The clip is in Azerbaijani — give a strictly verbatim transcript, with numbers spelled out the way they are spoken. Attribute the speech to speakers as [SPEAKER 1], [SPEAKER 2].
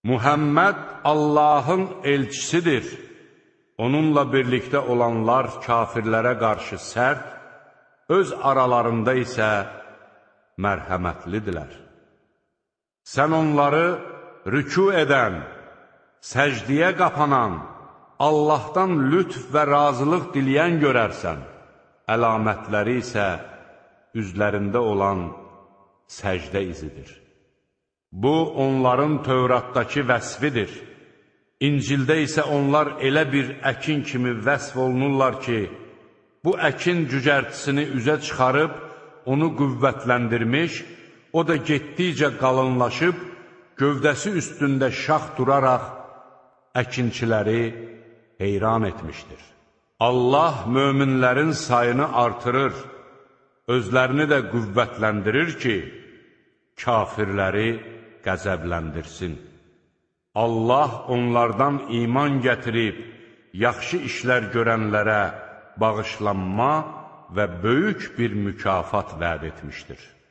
[SPEAKER 1] Muhammed Allahın elçisidir. Onunla birlikdə olanlar kafirlərə qarşı sərt, öz aralarında isə mərhəmətlidirlər. Sən onları rükû edən, səcdiyə qapanan, Allahdan lütf və razılıq diləyən görərsən, əlamətləri isə üzlərində olan səcdə izidir. Bu, onların Tövratdakı vəsfidir. İncildə isə onlar elə bir əkin kimi vəsf olunurlar ki, bu əkin cücərtisini üzə çıxarıb, onu qüvvətləndirmiş, o da getdikcə qalınlaşıb, gövdəsi üstündə şax duraraq, əkinçiləri heyran etmişdir. Allah möminlərin sayını artırır, özlərini də qüvvətləndirir ki, kafirləri qəzəbləndirsin. Allah onlardan iman gətirib, yaxşı işlər görənlərə bağışlanma və böyük bir mükafat vəd etmişdir.